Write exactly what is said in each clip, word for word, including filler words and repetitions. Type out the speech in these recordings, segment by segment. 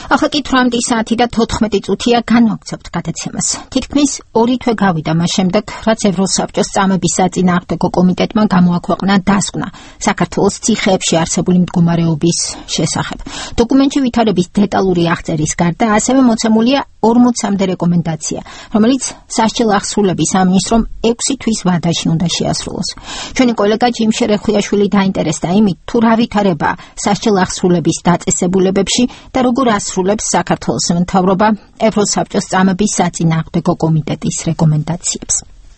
ახლა კი თვრამეტი საათი და თოთხმეტი წუთია განვაგრძობთ გადაცემას. თითქმის ორი თვე გავიდა მას შემდეგ, რაც ევროსაბჭოს წამების საწინააღმდეგო კომიტეტმა გამოაქვეყნა დასკვნა საქართველოს ციხეებში არსებული მდგომარეობის შესახებ. დოკუმენტში ვითარების დეტალური აღწერის გარდა ასევე მოცემულია ორმოცამდე რეკომენდაცია, რომელიც სასჯელ აღსრულების ამინის რომ ექვსი თვის ვადაში უნდა შეასრულოს. ჩვენი კოლეგა ჯიმშე რეხვიაშვილი დაინტერესდა იმით, თუ რა ვითარება სასჯელ აღსრულების დაწესებულებებში და როგორ ასრულებს საქართველოს მთავრობა ევროსაბჭოს წამების საწინააღმდეგო კომიტეტის რეკომენდაციებს.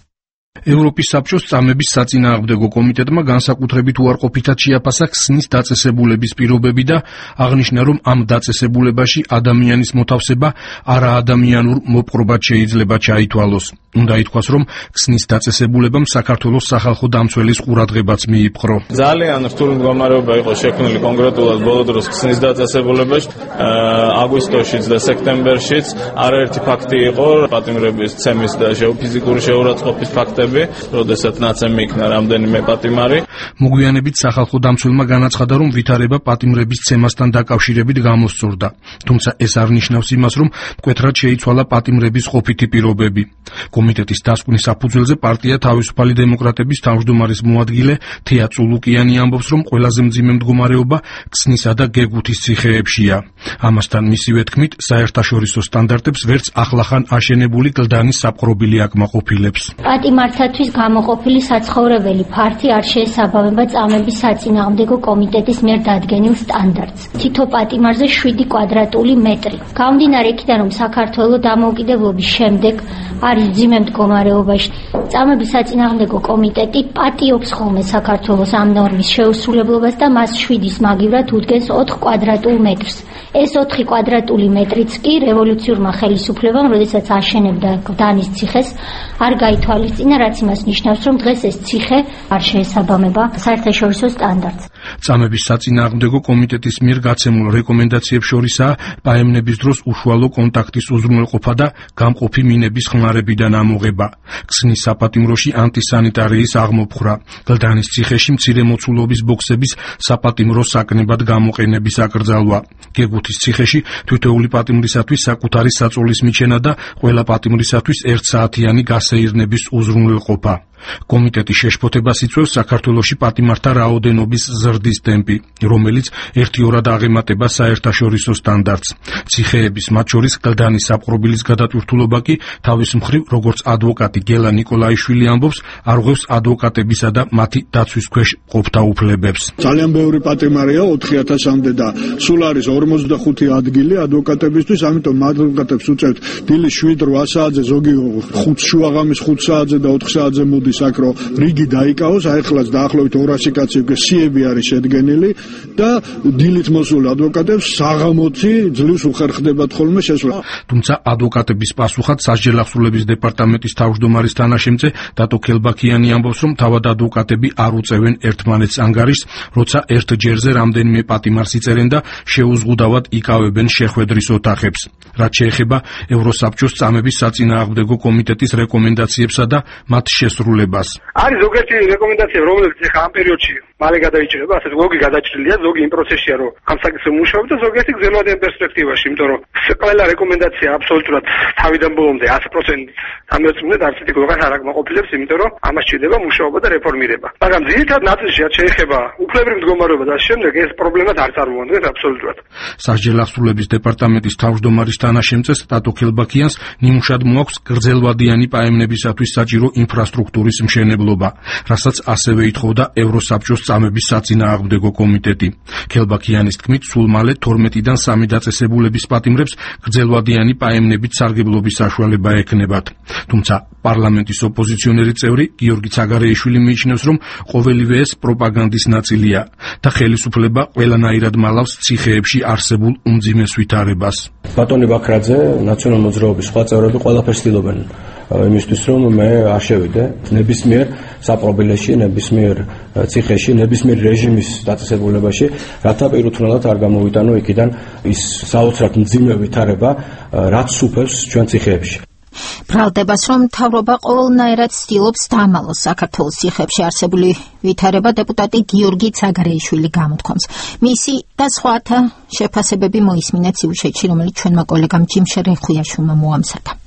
ევროპის საბჭოს წამების საწინააღმდეგო კომიტეტმა განსაკუთრებით უარყოფითად შეაფასა ქსნის დაწესებულების პირობები და აღნიშნა, რომ ამ დაწესებულებაში ადამიანის მოთავსება არაადამიანურ მოპყრობად შეიძლება ჩაითვალოს. უნდა ითქვას, რომ ქსნის დაწესებულებამ საქართველოს სახალხო დამცველის ყურადღებაც მიიპყრო. ძალიან რთული მდგომარეობა იყო შექმნილი კონკრეტულად ბოლო დროს ქსნის დაწესებულებაში. აგვისტოშიც და სექტემბერშიც არაერთი ფაქტი იყო პატიმრების ცემის და ფიზიკური შეურაცხყოფის ფაქტები, როდესაც ნაცემი იქნა რამდენიმე პატიმარი. მოგვიანებით სახალხო დამცველმა განაცხადა, რომ ვითარება პატიმრების ცემასთან დაკავშირებით გამოსწორდა. თუმცა ეს არ ნიშნავს იმას, რომ მკვეთრად შეიცვალა პატიმრების ყოფითი პირობები. კომიტეტის დასკვნის საფუძველზე პარტია თავისუფალი დემოკრატების თავმჯდომარის მოადგილე თეა წულუკიანი ამბობს, რომ ყველაზე მძიმე მდგომარეობა ქსნისა და გეგუთის ციხეებშია. ამასთან მისივე თქმით, საერთაშორისო სტანდარტებს ვერც ახლახან აშენებული კლდანის საპყრობილი აკმაყოფილებს. პატიმართათვის გამოყოფილი საცხოვრებელი ფართი არ შეესაბამება წამების საწინააღმდეგო კომიტეტის მიერ დადგენილ სტანდარტს. თითო პატიმარზე შვიდი კვადრატული მეტრი. გამომდინარე იქიდან, რომ საქართველოს დამოუკიდებლობის შემდეგ არის მძიმე მდგომარეობაში, წამების საწინააღმდეგო კომიტეტი პატიობს ხოლმე საქართველოს ამ ნორმის შეუსრულებლობას და მას შვიდის მაგივრად უდგენს ოთხ კვადრატულ მეტრს. ეს ოთხი კვადრატული მეტრიც კი რევოლუციურმა ხელისუფლებამ, როდესაც აშენებდა გდანის ციხეს, არ გაითვალისწინა, რაც იმას ნიშნავს, რომ დღეს ეს ციხე არ შეესაბამება საერთაშორისო სტანდარტს. წამების საწინააღმდეგო კომიტეტის მიერ გაცემულ რეკომენდაციებს შორისაა პაემნების დროს უშუალო კონტაქტის უზრუნველყოფა და გამყოფი მინების ხმარებიდან ამოღება. ქსნის საპატიმროში ანტისანიტარიის აღმოფხვრა, გლდანის ციხეში მცირე მოცულობის ბოქსების საპატიმრო საკნებად გამოყენების აკრძალვა. გეგუთის ციხეში თითოეული პატიმრისათვის საკუთარი საწოლის მიჩენა და ყველა პატიმრისათვის ერთსაათიანი გასეირნების უზრუნველყოფა. კომიტეტის შეშფოთებას იწვევს საქართველოში პატიმართა რაოდენობის ზრდის ტემპი, რომელიც ერთიორად აღემატება საერთაშორისო სტანდარტს. ციხეების, მათ შორის გლდანის საპყრობილის გადატვირთულობა კი თავის მხრივ, როგორც ადვოკატი გელა ნიკოლაიშვილი ამბობს, არღვევს ადვოკატებისა და მათი დაცვის ქვეშ ყოფთა უფლებებს. ძალიან ბევრი პატიმარია ოთხი ათასამდე და სულ არის ორმოცდახუთი ადგილი ადვოკატებისთვის, ამიტომ ადვოკატებს უწევთ დილის შვიდ რვა საათზე, ზოგი ხუთ შუაღამის ხუთ საათზე და ოთხ საათზე მოდის აქ რომ რიგი დაიკავოს, აიხლას დაახლოებით ორასი კაცი სიები არის შედგენილი და დილით მოსულ ადვოკატებს საღამოთი ძლივს უხერხდებათ ხოლმე შესვლა. თუმცა ადვოკატების პასუხად სასჯელ აღსრულების დეპარტამენტის თავმჯდომარის თანაშემწე დატო ქელბაქიანი ამბობს, რომ თავად ადვოკატები არ უწევენ ერთმანეთს ანგარიშს, როცა ერთ ჯერზე რამდენიმე პატიმარს იწერენ და შეუზღუდავად იკავებენ შეხვედრის ოთახებს. რაც შეეხება ევროსაბჭოს წამების საწინააღმდეგო კომიტეტის რეკომენდაციებსა და მათ შესრულებას. არის ზოგიერთი რეკომენდაცია, რომელიც ახლა ამ პერიოდში მალე გადაიჭრება, ასე ზოგი გადაჭრილია, ზოგი იმ პროცესშია, რომ ამ საკითხზე მუშაობ და ზოგიერთი გრძელვადიან პერსპექტივაში, იმიტომ რომ ყველა რეკომენდაცია აბსოლუტურად თავიდან ბოლომდე ათი პროცენტით ამერწმუნეთ, არც ერთი ქვეყანა არ აკმაყოფილებს, იმიტომ რომ ამას სჭირდება მუშაობა და რეფორმირება. მაგრამ ძირითად ნაწილში რაც შეეხება უფლებრივ მდგომარეობა და შემდეგ ეს პრობლემას არ წარმოადგენს აბსოლუტურად. სასჯელ აღსრულების დეპარტამენტის თავმჯდომარის თანაშემწეს დატო ქელბაქიანს ნიმუშად მოაქვს გრძელვადიანი პაემნებისათვის საჭირო ინფრასტრუქტურის მშენებლობა, რასაც ასევე ითხოვდა ევროსაბჭოს წამების საწინააღმდეგო კომიტეტი. ქელბაქიანის თქმით, სულ მალე თორმეტიდან სამი დაწესებულების პატიმრებს გრძელვადიანი პაემნებით სარგებლობის საშუალება ექნებათ. თუმცა პარლამენტის ოპოზიციონერი წევრი გიორგი ცაგარეიშვილი მიიჩნევს, რომ ყოველივე ეს პროპაგანდის ნაწილია და ხელისუფლება ყველანაირად მალავს ციხეებში არსებულ უმძიმეს ვითარებას. ბატონი ბაქრაძე, ნაციონალ მოძრაობის სხვა წევრები ყველაფერს ცდილობენ იმისთვის, რომ მე არ შევიდე ნებისმიერ საპყრობილეში, ნებისმიერ ციხეში, ნებისმიერ რეჟიმის დაწესებულებაში, რათა პირუთვნელად არ გამოვიტანო იქიდან ის საოცრად მძიმე ვითარება, რაც სუფევს ჩვენ ციხეებში. ბრალდებას, რომ მთავრობა ყოველნაირად ცდილობს დამალოს საქართველოს ციხეებში არსებული ვითარება, დეპუტატი გიორგი ცაგარეიშვილი გამოთქვამს. მისი და სხვათა შეფასებები მოისმინეთ სიუჟეტში, რომელიც ჩვენმა კოლეგამ ჯიმ შერეხუიაშვილმა მოამზადა.